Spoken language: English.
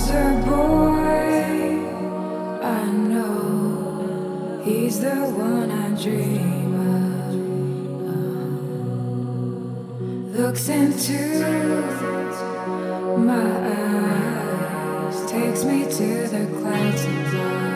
was a boy, I know he's the one I dream of. Looks into my eyes, takes me to the clouds above.